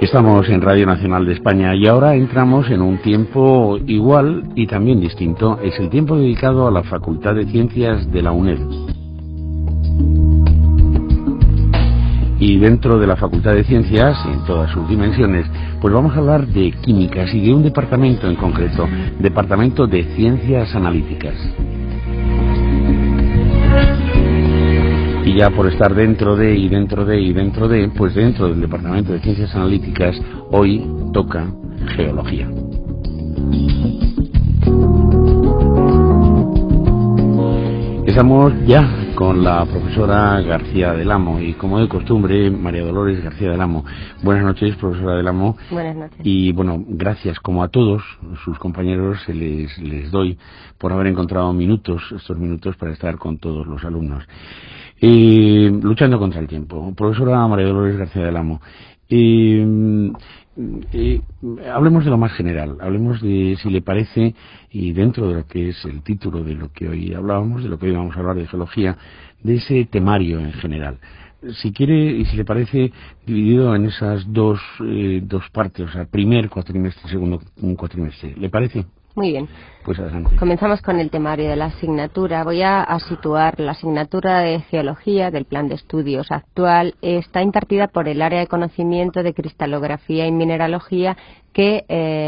Estamos en Radio Nacional de España y ahora entramos en un tiempo igual y también distinto. Es el tiempo dedicado a la Facultad de Ciencias de la UNED. Y dentro de la Facultad de Ciencias, en todas sus dimensiones, pues vamos a hablar de químicas y de un departamento en concreto, Departamento de Ciencias Analíticas. Y ya por estar dentro de, pues dentro del Departamento de Ciencias Analíticas, hoy toca Geología. Estamos ya con la profesora García del Amo y, como de costumbre, María Dolores García del Amo. Buenas noches, profesora del Amo. Buenas noches. Y bueno, gracias como a todos sus compañeros les doy por haber encontrado estos minutos para estar con todos los alumnos. Luchando contra el tiempo. Profesora María Dolores García del Amo, hablemos de lo más general, hablemos de, si le parece, y dentro de lo que es el título de lo que hoy hablábamos, de lo que hoy vamos a hablar de geología, de ese temario en general. Si quiere y si le parece, dividido en esas dos partes, o sea, primer cuatrimestre, segundo cuatrimestre. ¿Le parece? Muy bien. Pues adelante. Comenzamos con el temario de la asignatura. Voy a situar la asignatura de Geología del plan de estudios actual. Está impartida por el área de conocimiento de cristalografía y mineralogía, que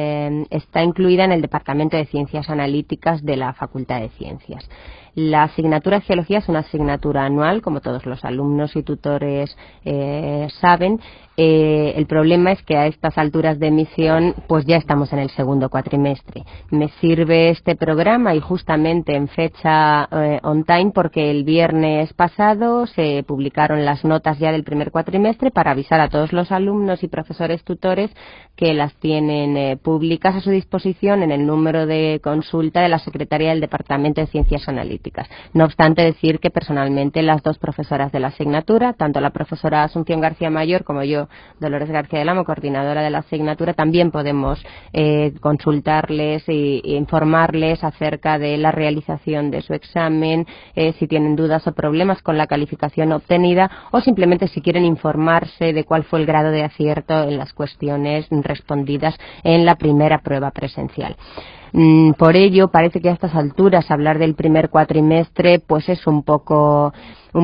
está incluida en el Departamento de Ciencias Analíticas de la Facultad de Ciencias. La asignatura de Geología es una asignatura anual, como todos los alumnos y tutores saben. El problema es que a estas alturas de emisión pues ya estamos en el segundo cuatrimestre. Me sirve este programa y justamente en fecha on time, porque el viernes pasado se publicaron las notas ya del primer cuatrimestre para avisar a todos los alumnos y profesores tutores que las tienen públicas a su disposición en el número de consulta de la Secretaría del Departamento de Ciencias Analíticas. No obstante, decir que personalmente las dos profesoras de la asignatura, tanto la profesora Asunción García Mayor como yo, Dolores García del Amo, coordinadora de la asignatura, también podemos consultarles e informarles acerca de la realización de su examen, si tienen dudas o problemas con la calificación obtenida, o simplemente si quieren informarse de cuál fue el grado de acierto en las cuestiones respondidas en la primera prueba presencial. Por ello, parece que a estas alturas hablar del primer cuatrimestre pues es un poco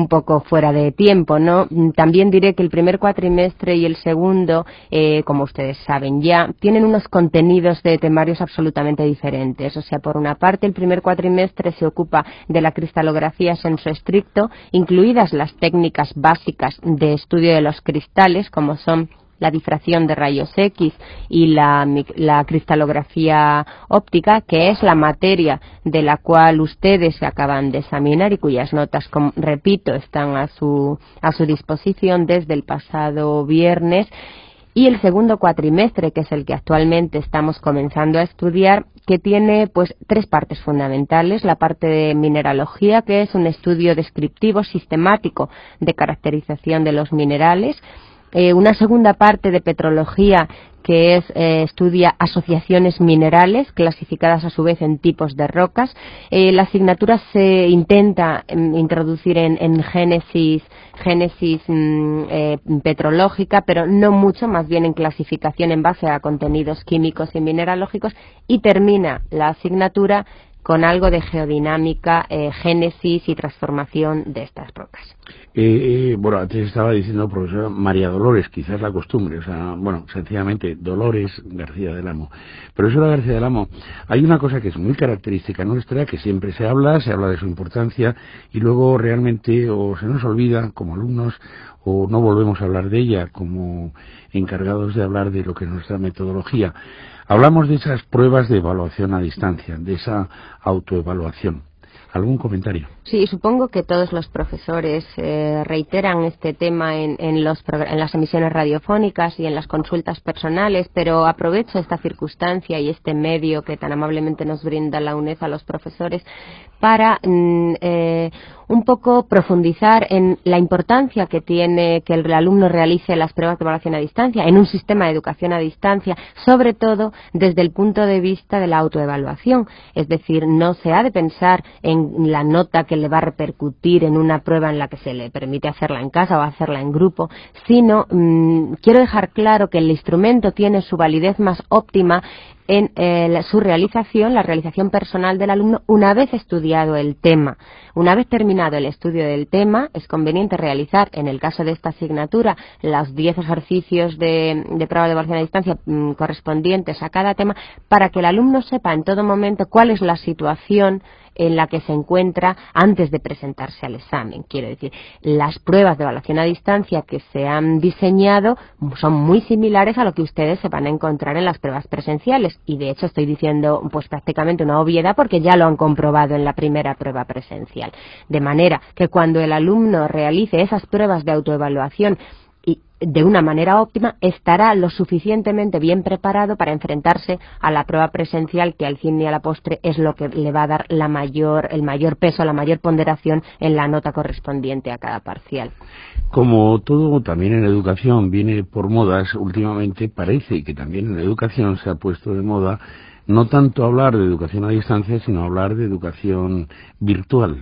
fuera de tiempo, ¿no? También diré que el primer cuatrimestre y el segundo, como ustedes saben ya, tienen unos contenidos de temarios absolutamente diferentes. O sea, por una parte, el primer cuatrimestre se ocupa de la cristalografía sensu estricto, incluidas las técnicas básicas de estudio de los cristales, como son la difracción de rayos X y la cristalografía óptica, que es la materia de la cual ustedes se acaban de examinar y cuyas notas, repito, están a su disposición desde el pasado viernes. Y el segundo cuatrimestre, que es el que actualmente estamos comenzando a estudiar, que tiene pues tres partes fundamentales: la parte de mineralogía, que es un estudio descriptivo sistemático de caracterización de los minerales; una segunda parte de petrología, que estudia asociaciones minerales clasificadas a su vez en tipos de rocas. La asignatura se intenta introducir en génesis petrológica, pero no mucho, más bien en clasificación en base a contenidos químicos y mineralógicos, y termina la asignatura con algo de geodinámica, génesis y transformación de estas rocas. Bueno, antes estaba diciendo, profesora María Dolores, quizás la costumbre, o sea, bueno, sencillamente Dolores García del Amo. Profesora García del Amo, hay una cosa que es muy característica nuestra, que siempre se habla de su importancia, y luego realmente o se nos olvida como alumnos, o no volvemos a hablar de ella como encargados de hablar de lo que es nuestra metodología. Hablamos de esas pruebas de evaluación a distancia, de esa autoevaluación. ¿Algún comentario? Sí, supongo que todos los profesores reiteran este tema en las emisiones radiofónicas y en las consultas personales, pero aprovecho esta circunstancia y este medio que tan amablemente nos brinda la UNED a los profesores para un poco profundizar en la importancia que tiene que el alumno realice las pruebas de evaluación a distancia en un sistema de educación a distancia, sobre todo desde el punto de vista de la autoevaluación. Es decir, no se ha de pensar en la nota que le va a repercutir en una prueba en la que se le permite hacerla en casa o hacerla en grupo, sino quiero dejar claro que el instrumento tiene su validez más óptima en su realización, la realización personal del alumno, una vez estudiado el tema. Una vez terminado el estudio del tema, es conveniente realizar, en el caso de esta asignatura, los 10 ejercicios de prueba de evaluación a distancia correspondientes a cada tema, para que el alumno sepa en todo momento cuál es la situación en la que se encuentra antes de presentarse al examen. Quiero decir, las pruebas de evaluación a distancia que se han diseñado son muy similares a lo que ustedes se van a encontrar en las pruebas presenciales, y de hecho estoy diciendo pues prácticamente una obviedad porque ya lo han comprobado en la primera prueba presencial. De manera que cuando el alumno realice esas pruebas de autoevaluación y de una manera óptima, estará lo suficientemente bien preparado para enfrentarse a la prueba presencial, que al fin y a la postre es lo que le va a dar el mayor peso, la mayor ponderación en la nota correspondiente a cada parcial. Como todo también en educación viene por modas, últimamente parece que también en educación se ha puesto de moda no tanto hablar de educación a distancia, sino hablar de educación virtual.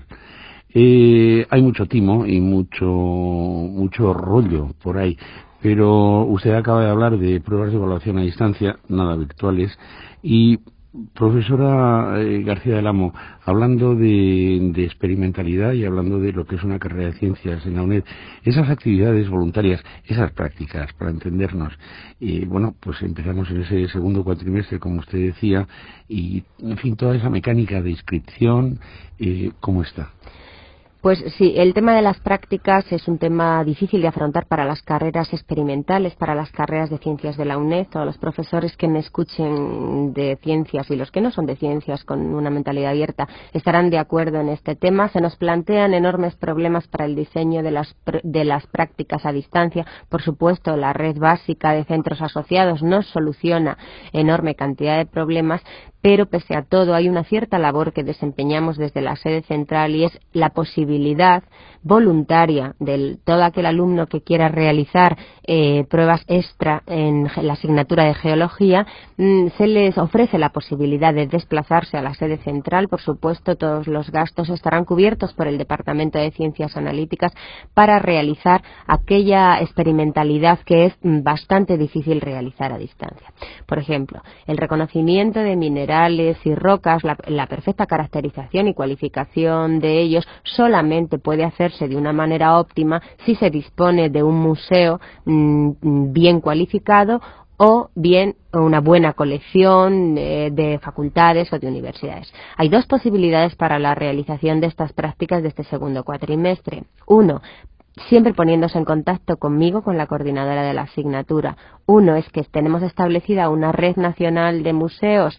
Hay mucho timo y mucho rollo por ahí, pero usted acaba de hablar de pruebas de evaluación a distancia, nada virtuales, y profesora García del Amo, hablando de experimentalidad y hablando de lo que es una carrera de ciencias en la UNED, esas actividades voluntarias, esas prácticas, para entendernos, bueno, pues empezamos en ese segundo cuatrimestre, como usted decía, y, en fin, toda esa mecánica de inscripción, ¿cómo está? Pues sí, el tema de las prácticas es un tema difícil de afrontar para las carreras experimentales, para las carreras de ciencias de la UNED. Todos los profesores que me escuchen de ciencias y los que no son de ciencias con una mentalidad abierta estarán de acuerdo en este tema. Se nos plantean enormes problemas para el diseño de las prácticas a distancia. Por supuesto, la red básica de centros asociados nos soluciona enorme cantidad de problemas, pero pese a todo hay una cierta labor que desempeñamos desde la sede central, y es la posibilidad voluntaria de todo aquel alumno que quiera realizar pruebas extra en la asignatura de geología. Se les ofrece la posibilidad de desplazarse a la sede central. Por supuesto, todos los gastos estarán cubiertos por el Departamento de Ciencias Analíticas para realizar aquella experimentalidad que es bastante difícil realizar a distancia. Por ejemplo, el reconocimiento de minerales y rocas, la perfecta caracterización y cualificación de ellos solamente puede hacerse de una manera óptima si se dispone de un museo bien cualificado o bien una buena colección de facultades o de universidades. Hay dos posibilidades para la realización de estas prácticas de este segundo cuatrimestre. Uno, siempre poniéndose en contacto conmigo, con la coordinadora de la asignatura. Uno es que tenemos establecida una red nacional de museos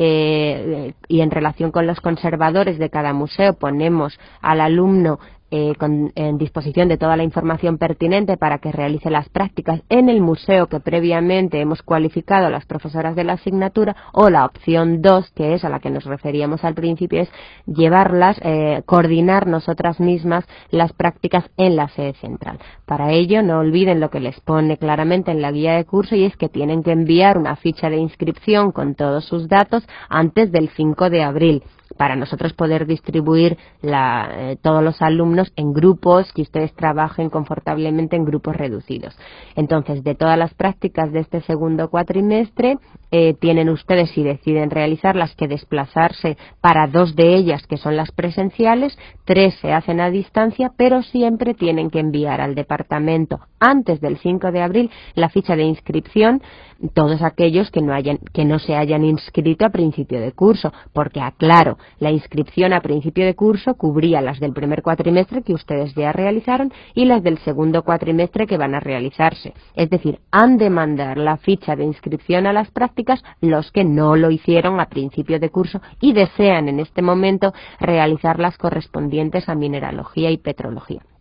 y en relación con los conservadores de cada museo ponemos al alumno en disposición de toda la información pertinente para que realice las prácticas en el museo que previamente hemos cualificado a las profesoras de la asignatura, o la opción 2, que es a la que nos referíamos al principio, es llevarlas, coordinar nosotras mismas las prácticas en la sede central. Para ello, no olviden lo que les pone claramente en la guía de curso, y es que tienen que enviar una ficha de inscripción con todos sus datos antes del 5 de abril. Para nosotros poder distribuir todos los alumnos en grupos, que ustedes trabajen confortablemente en grupos reducidos. Entonces, de todas las prácticas de este segundo cuatrimestre, tienen ustedes, si deciden realizarlas, que desplazarse para 2 de ellas, que son las presenciales. 3 se hacen a distancia, pero siempre tienen que enviar al departamento antes del 5 de abril la ficha de inscripción, todos aquellos que no se hayan inscrito a principio de curso, porque aclaro, la inscripción a principio de curso cubría las del primer cuatrimestre que ustedes ya realizaron y las del segundo cuatrimestre que van a realizarse. Es decir, han de mandar la ficha de inscripción a las prácticas los que no lo hicieron a principio de curso y desean en este momento realizar las correspondientes a mineralogía y petrología.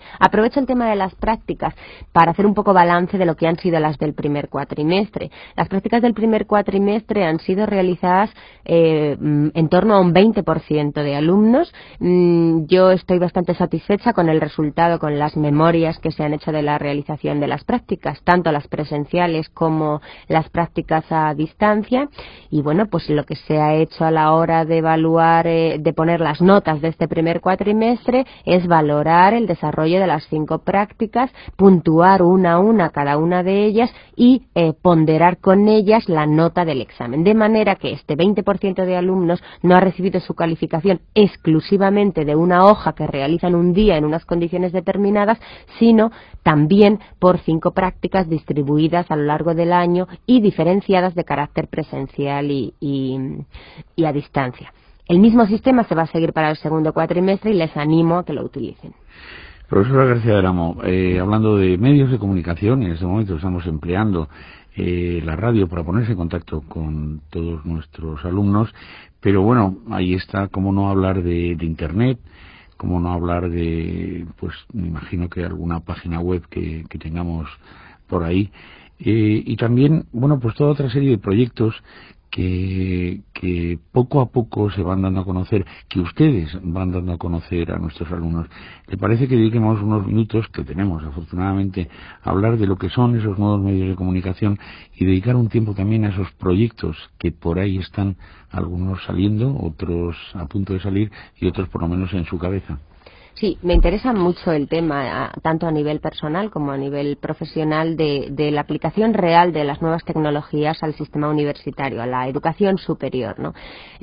Aprovecho el tema de las prácticas para hacer un poco balance de lo que han sido las del primer cuatrimestre. Las prácticas del primer cuatrimestre han sido realizadas en torno a un 20% de alumnos. Yo estoy bastante satisfecha con el resultado, con las memorias que se han hecho de la realización de las prácticas, tanto las presenciales como las prácticas a distancia. Y bueno, pues lo que se ha hecho a la hora de evaluar, de poner las notas de este primer cuatrimestre, es valorar el desarrollo de las 5 prácticas, puntuar una a una cada una de ellas y ponderar con ellas la nota del examen. De manera que este 20% de alumnos no ha recibido su calificación exclusivamente de una hoja que realizan un día en unas condiciones determinadas, sino también por 5 prácticas distribuidas a lo largo del año y diferenciadas de carácter presencial y a distancia. El mismo sistema se va a seguir para el segundo cuatrimestre y les animo a que lo utilicen. Profesora García del Amo, hablando de medios de comunicación, en este momento estamos empleando la radio para ponerse en contacto con todos nuestros alumnos, pero bueno, ahí está, cómo no hablar de Internet, cómo no hablar de, pues me imagino que alguna página web que tengamos por ahí, y también, bueno, pues toda otra serie de proyectos que poco a poco se van dando a conocer, que ustedes van dando a conocer a nuestros alumnos. ¿Le parece que dediquemos unos minutos, que tenemos afortunadamente, a hablar de lo que son esos nuevos medios de comunicación y dedicar un tiempo también a esos proyectos que por ahí están, algunos saliendo, otros a punto de salir y otros por lo menos en su cabeza? Sí, me interesa mucho el tema, tanto a nivel personal como a nivel profesional, de la aplicación real de las nuevas tecnologías al sistema universitario, a la educación superior, ¿no?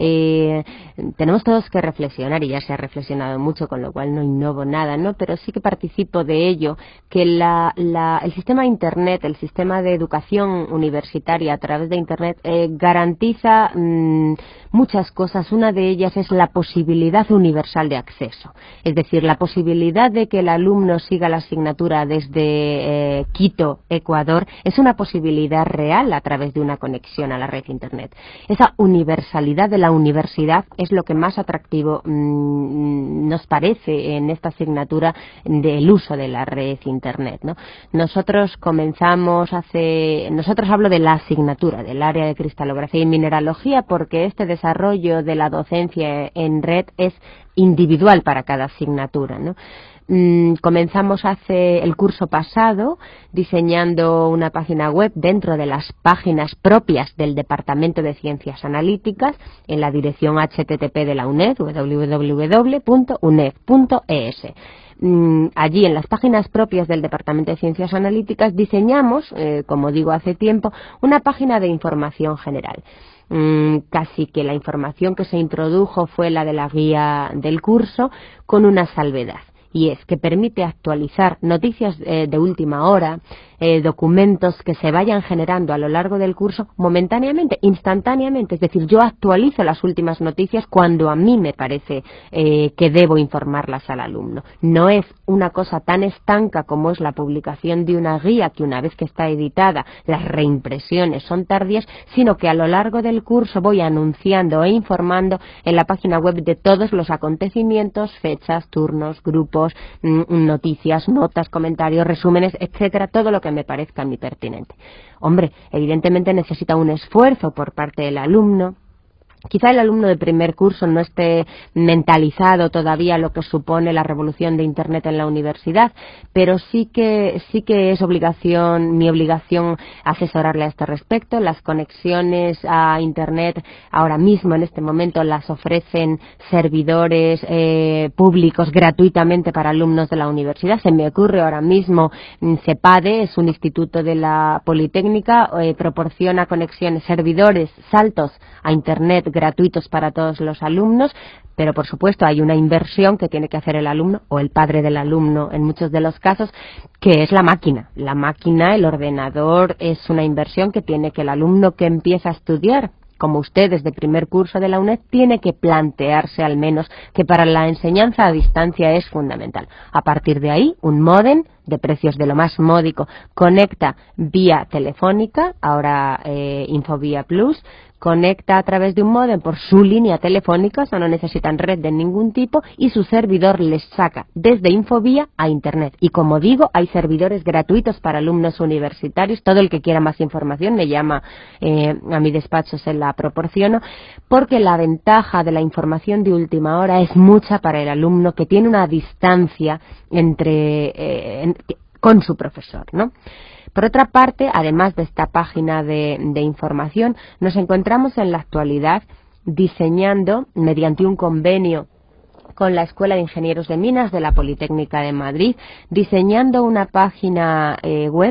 Tenemos todos que reflexionar, y ya se ha reflexionado mucho, con lo cual no innovo nada, ¿no? Pero sí que participo de ello, que el sistema de Internet, el sistema de educación universitaria a través de Internet, garantiza muchas cosas. Una de ellas es la posibilidad universal de acceso, es decir, la posibilidad de que el alumno siga la asignatura desde Quito, Ecuador, es una posibilidad real a través de una conexión a la red Internet. Esa universalidad de la universidad es lo que más atractivo nos parece en esta asignatura del uso de la red Internet, ¿no? Nosotros hablo de la asignatura del área de cristalografía y mineralogía, porque este desarrollo de la docencia en red es individual para cada asignatura, ¿no? Comenzamos hace el curso pasado diseñando una página web dentro de las páginas propias del Departamento de Ciencias Analíticas en la dirección http de la UNED, www.uned.es. Allí, en las páginas propias del Departamento de Ciencias Analíticas, diseñamos, como digo hace tiempo, una página de información general. Casi que la información que se introdujo fue la de la guía del curso, con una salvedad, y es que permite actualizar noticias de última hora, documentos que se vayan generando a lo largo del curso momentáneamente, instantáneamente. Es decir, yo actualizo las últimas noticias cuando a mí me parece que debo informarlas al alumno. No es una cosa tan estanca como es la publicación de una guía, que una vez que está editada las reimpresiones son tardías, sino que a lo largo del curso voy anunciando e informando en la página web de todos los acontecimientos, fechas, turnos, grupos, noticias, notas, comentarios, resúmenes, etcétera, todo lo que me parezca a mí pertinente. Hombre, evidentemente necesita un esfuerzo por parte del alumno. Quizá el alumno de primer curso no esté mentalizado todavía lo que supone la revolución de Internet en la universidad, pero sí que es mi obligación asesorarle a este respecto. Las conexiones a Internet ahora mismo, en este momento, las ofrecen servidores públicos gratuitamente para alumnos de la universidad. Se me ocurre ahora mismo CEPADE, es un instituto de la Politécnica, proporciona conexiones, servidores, saltos a Internet gratuitos para todos los alumnos, pero por supuesto hay una inversión que tiene que hacer el alumno o el padre del alumno en muchos de los casos, que es la máquina. La máquina, el ordenador, es una inversión que tiene que el alumno que empieza a estudiar, como ustedes de primer curso de la UNED, tiene que plantearse al menos que para la enseñanza a distancia es fundamental. A partir de ahí, un módem de precios de lo más módico, conecta vía telefónica, ahora Infovía Plus, conecta a través de un módem por su línea telefónica, o sea, no necesitan red de ningún tipo, y su servidor les saca desde Infovía a Internet. Y como digo, hay servidores gratuitos para alumnos universitarios. Todo el que quiera más información me llama a mi despacho, se la proporciono, porque la ventaja de la información de última hora es mucha para el alumno que tiene una distancia con su profesor, ¿no? Por otra parte, además de esta página de información, nos encontramos en la actualidad diseñando, mediante un convenio con la Escuela de Ingenieros de Minas de la Politécnica de Madrid, diseñando una página web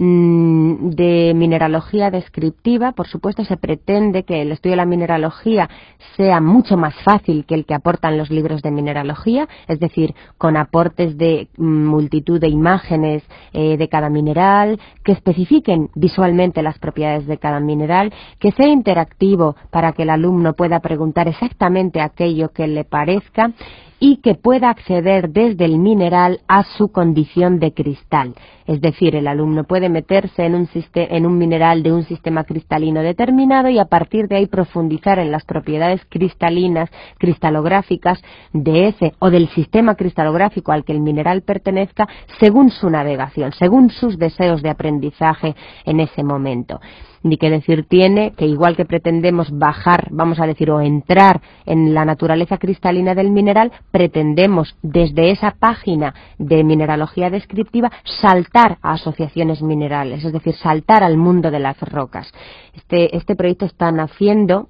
de mineralogía descriptiva. Por supuesto, se pretende que el estudio de la mineralogía sea mucho más fácil que el que aportan los libros de mineralogía, es decir, con aportes de multitud de imágenes de cada mineral, que especifiquen visualmente las propiedades de cada mineral, que sea interactivo para que el alumno pueda preguntar exactamente aquello que le parezca y que pueda acceder desde el mineral a su condición de cristal. Es decir, el alumno puede meterse en un mineral de un sistema cristalino determinado y a partir de ahí profundizar en las propiedades cristalinas, cristalográficas de ese o del sistema cristalográfico al que el mineral pertenezca, según su navegación, según sus deseos de aprendizaje en ese momento. Ni que decir tiene que, igual que pretendemos bajar, vamos a decir, o entrar en la naturaleza cristalina del mineral, pretendemos desde esa página de mineralogía descriptiva saltar a asociaciones minerales, es decir, saltar al mundo de las rocas. Este proyecto está naciendo,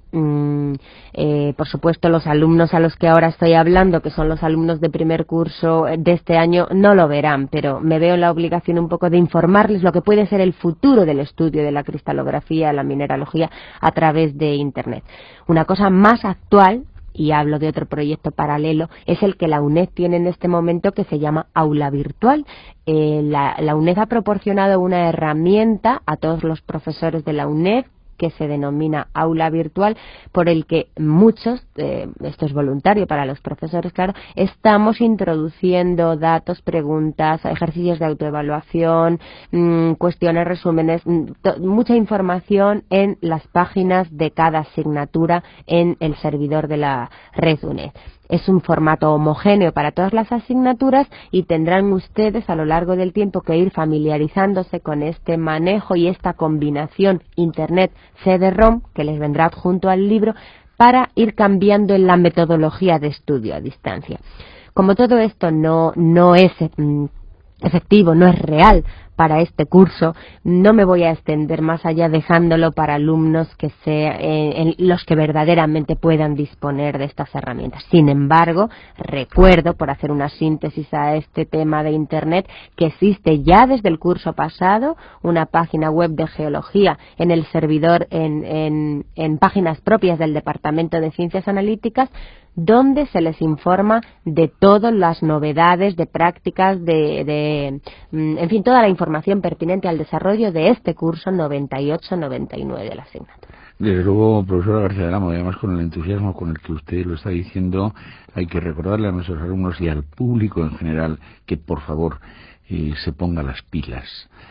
por supuesto, los alumnos a los que ahora estoy hablando, que son los alumnos de primer curso de este año, no lo verán, pero me veo en la obligación un poco de informarles lo que puede ser el futuro del estudio de la cristalografía, la mineralogía, a través de Internet. Una cosa más actual, y hablo de otro proyecto paralelo, es el que la UNED tiene en este momento, que se llama Aula Virtual. La UNED ha proporcionado una herramienta a todos los profesores de la UNED que se denomina Aula Virtual, por el que muchos, esto es voluntario para los profesores, claro, estamos introduciendo datos, preguntas, ejercicios de autoevaluación, cuestiones, resúmenes, mucha información en las páginas de cada asignatura en el servidor de la red UNED. Es un formato homogéneo para todas las asignaturas y tendrán ustedes a lo largo del tiempo que ir familiarizándose con este manejo y esta combinación Internet-CD-ROM que les vendrá adjunto al libro para ir cambiando en la metodología de estudio a distancia. Como todo esto no es efectivo, no es real para este curso, no me voy a extender más allá, dejándolo para alumnos que sean los que verdaderamente puedan disponer de estas herramientas. Sin embargo, recuerdo, por hacer una síntesis a este tema de Internet, que existe ya desde el curso pasado una página web de geología en el servidor, en páginas propias del Departamento de Ciencias Analíticas, donde se les informa de todas las novedades, de prácticas, en fin, toda la información pertinente al desarrollo de este curso 98-99 de la asignatura. Desde luego, profesora García del Amo, además con el entusiasmo con el que usted lo está diciendo, hay que recordarle a nuestros alumnos y al público en general que, por favor, se ponga las pilas.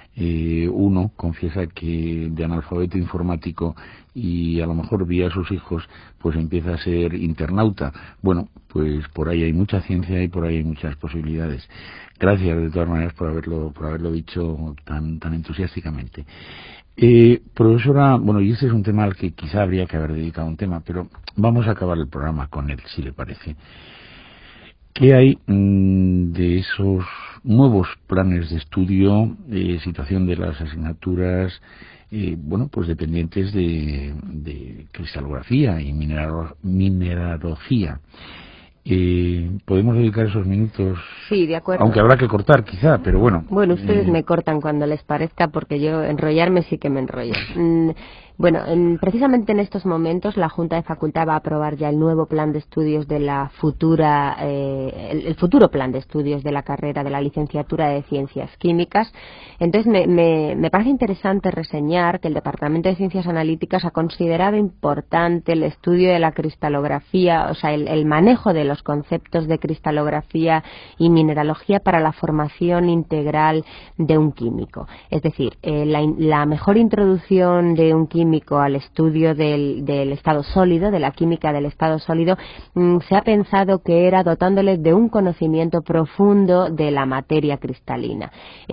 Uno confiesa que de analfabeto informático y a lo mejor vía a sus hijos pues empieza a ser internauta. Bueno, pues por ahí hay mucha ciencia y por ahí hay muchas posibilidades. Gracias de todas maneras por haberlo dicho tan entusiásticamente. Profesora, bueno, y este es un tema al que quizá habría que haber dedicado un tema, pero vamos a acabar el programa con él, si le parece. ¿Qué hay de esos nuevos planes de estudio, situación de las asignaturas, bueno, pues dependientes de cristalografía y mineralogía? ¿Podemos dedicar esos minutos? Sí, de acuerdo. Aunque habrá que cortar, quizá, pero bueno. Bueno, ustedes me cortan cuando les parezca, porque yo enrollarme sí que me enrollo. Bueno, precisamente en estos momentos la Junta de Facultad va a aprobar ya el nuevo plan de estudios de la futura, el futuro plan de estudios de la carrera de la licenciatura de Ciencias Químicas. Entonces me parece interesante reseñar que el Departamento de Ciencias Analíticas ha considerado importante el estudio de la cristalografía, o sea, el manejo de los conceptos de cristalografía y mineralogía para la formación integral de un químico. Es decir, la mejor introducción de un químico al estudio del estado sólido, de la química del estado sólido, se ha pensado que era dotándoles de un conocimiento profundo de la materia cristalina.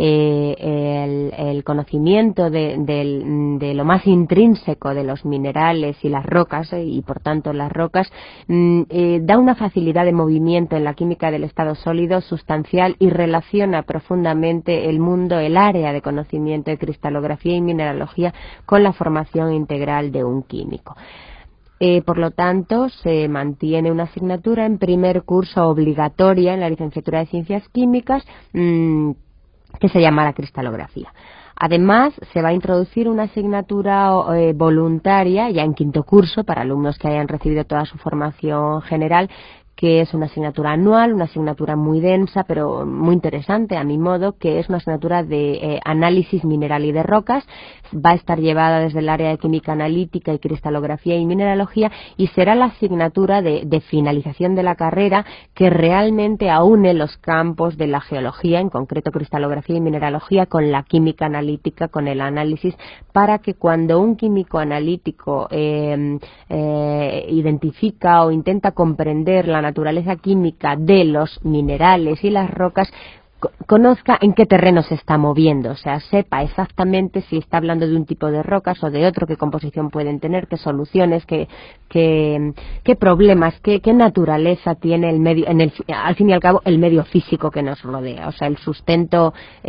El conocimiento de lo más intrínseco de los minerales y las rocas, y por tanto las rocas, da una facilidad de movimiento en la química del estado sólido sustancial y relaciona profundamente el área de conocimiento de cristalografía y mineralogía con la formación integral de un químico. Por lo tanto, se mantiene una asignatura en primer curso obligatoria en la licenciatura de Ciencias Químicas que se llama la cristalografía. Además, se va a introducir una asignatura voluntaria ya en quinto curso para alumnos que hayan recibido toda su formación general, que es una asignatura anual, una asignatura muy densa, pero muy interesante a mi modo, que es una asignatura de análisis mineral y de rocas. Va a estar llevada desde el área de química analítica y cristalografía y mineralogía, y será la asignatura de finalización de la carrera que realmente aúne los campos de la geología, en concreto cristalografía y mineralogía, con la química analítica, con el análisis, para que cuando un químico analítico identifica o intenta comprender la naturaleza química de los minerales y las rocas, conozca en qué terreno se está moviendo, o sea, sepa exactamente si está hablando de un tipo de rocas o de otro, qué composición pueden tener, qué soluciones, qué problemas, qué naturaleza tiene el medio, al fin y al cabo, el medio físico que nos rodea, o sea, el sustento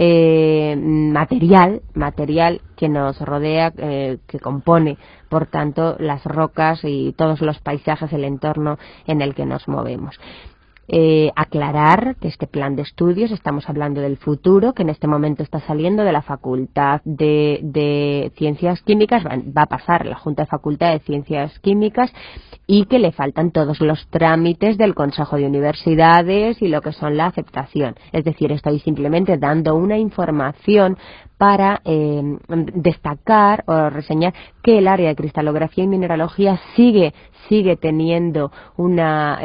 material que nos rodea, que compone, por tanto, las rocas y todos los paisajes, el entorno en el que nos movemos. Aclarar que este plan de estudios, estamos hablando del futuro, que en este momento está saliendo de la Facultad de Ciencias Químicas, va a pasar a la Junta de Facultad de Ciencias Químicas, y que le faltan todos los trámites del Consejo de Universidades y lo que son la aceptación. Es decir, estoy simplemente dando una información para destacar o reseñar que el área de cristalografía y mineralogía sigue teniendo una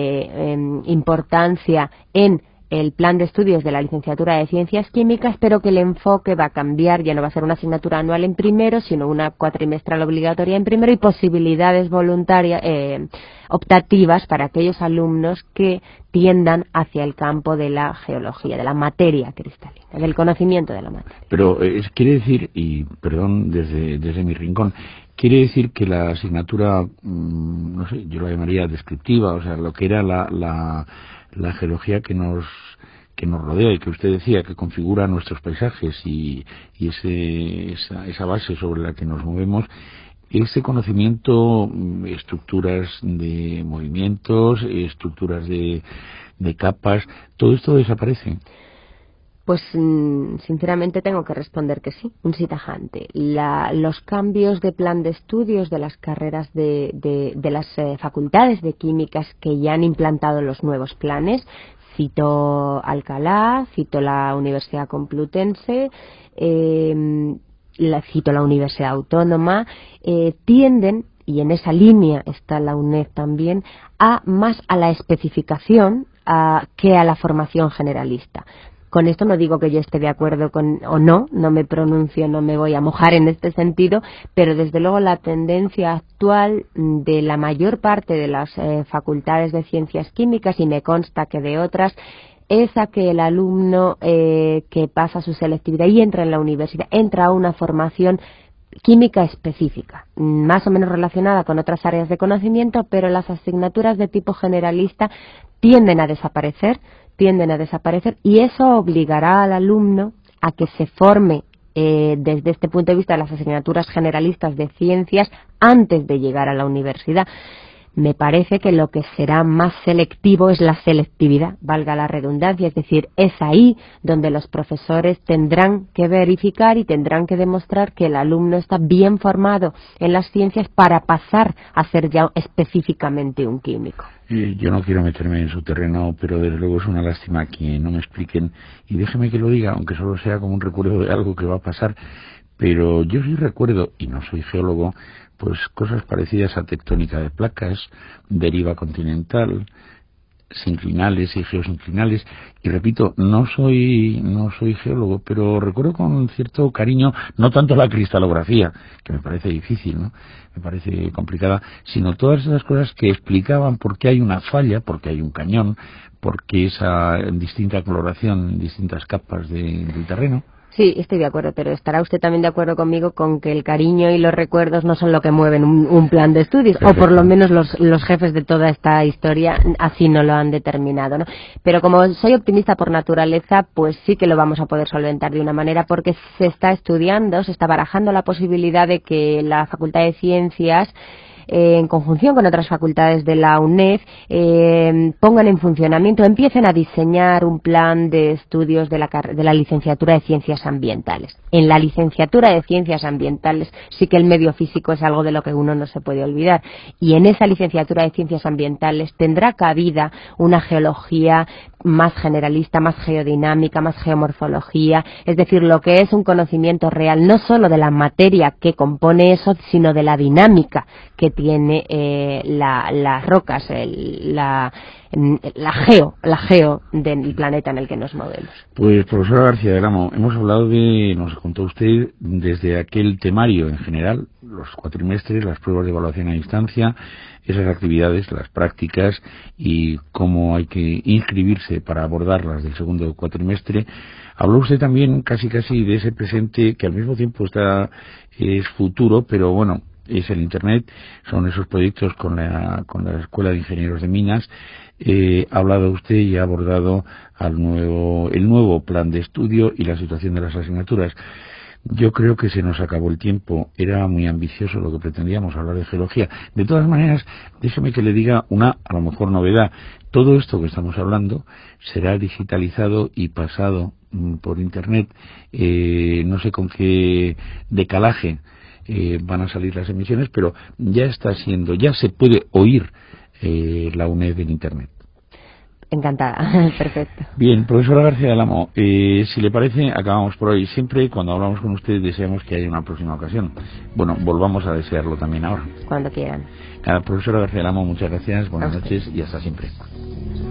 importancia en el plan de estudios de la licenciatura de Ciencias Químicas, pero que el enfoque va a cambiar, ya no va a ser una asignatura anual en primero, sino una cuatrimestral obligatoria en primero, y posibilidades voluntarias, optativas para aquellos alumnos que tiendan hacia el campo de la geología, de la materia cristalina, del conocimiento de la materia. Pero quiere decir, y perdón desde mi rincón, quiere decir que la asignatura, no sé, yo la llamaría descriptiva, o sea, lo que era la geología que nos rodea y que usted decía que configura nuestros paisajes y esa base sobre la que nos movemos, ese conocimiento, estructuras de movimientos, estructuras de capas, todo esto desaparece. Pues sinceramente tengo que responder que sí, un sí tajante. Los cambios de plan de estudios de las carreras de las facultades de químicas que ya han implantado los nuevos planes, cito Alcalá, cito la Universidad Complutense, cito la Universidad Autónoma, tienden, y en esa línea está la UNED también, más a la especificación que a la formación generalista. Con esto no digo que yo esté de acuerdo o no me pronuncio, no me voy a mojar en este sentido, pero desde luego la tendencia actual de la mayor parte de las facultades de ciencias químicas, y me consta que de otras, es a que el alumno que pasa su selectividad y entra en la universidad, entra a una formación química específica, más o menos relacionada con otras áreas de conocimiento, pero las asignaturas de tipo generalista tienden a desaparecer, y eso obligará al alumno a que se forme desde este punto de vista de las asignaturas generalistas de ciencias antes de llegar a la universidad. Me parece que lo que será más selectivo es la selectividad, valga la redundancia, es decir, es ahí donde los profesores tendrán que verificar y tendrán que demostrar que el alumno está bien formado en las ciencias para pasar a ser ya específicamente un químico. Yo no quiero meterme en su terreno, pero desde luego es una lástima que no me expliquen, y déjeme que lo diga, aunque solo sea como un recuerdo de algo que va a pasar, pero yo sí recuerdo, y no soy geólogo, pues cosas parecidas a tectónica de placas, deriva continental, sinclinales y geosinclinales, y repito, no soy geólogo, pero recuerdo con cierto cariño no tanto la cristalografía, que me parece difícil, ¿no? Me parece complicada, sino todas esas cosas que explicaban por qué hay una falla, por qué hay un cañón, por qué esa distinta coloración en distintas capas del terreno. Sí, estoy de acuerdo, pero estará usted también de acuerdo conmigo con que el cariño y los recuerdos no son lo que mueven un plan de estudios, Perfecto. o por lo menos los jefes de toda esta historia así no lo han determinado, ¿no? Pero como soy optimista por naturaleza, pues sí que lo vamos a poder solventar de una manera, porque se está estudiando, se está barajando la posibilidad de que la Facultad de Ciencias, en conjunción con otras facultades de la UNED, pongan en funcionamiento, empiecen a diseñar un plan de estudios de la licenciatura de Ciencias Ambientales. En la licenciatura de Ciencias Ambientales sí que el medio físico es algo de lo que uno no se puede olvidar, y en esa licenciatura de Ciencias Ambientales tendrá cabida una geología más generalista, más geodinámica, más geomorfología, es decir, lo que es un conocimiento real, no solo de la materia que compone eso, sino de la dinámica que tiene las rocas, la geo del planeta en el que nos movemos. Pues, profesora García del Amo, hemos hablado nos contó usted desde aquel temario en general, los cuatrimestres, las pruebas de evaluación a distancia, esas actividades, las prácticas y cómo hay que inscribirse para abordarlas del segundo cuatrimestre. Habló usted también casi de ese presente que al mismo tiempo es futuro, pero bueno, es el Internet, son esos proyectos con la Escuela de Ingenieros de Minas. Ha hablado usted y ha abordado el nuevo plan de estudio y la situación de las asignaturas. Yo creo que se nos acabó el tiempo. Era muy ambicioso lo que pretendíamos, hablar de geología. De todas maneras, déjeme que le diga una, a lo mejor, novedad. Todo esto que estamos hablando será digitalizado y pasado por Internet. No sé con qué decalaje van a salir las emisiones, pero ya se puede oír la UNED en Internet. Encantada, perfecto. Bien, profesora García del Amo, si le parece, acabamos por hoy. Siempre cuando hablamos con usted deseamos que haya una próxima ocasión. Bueno, volvamos a desearlo también ahora. Cuando quieran. Profesora García del Amo, muchas gracias, buenas noches y hasta siempre.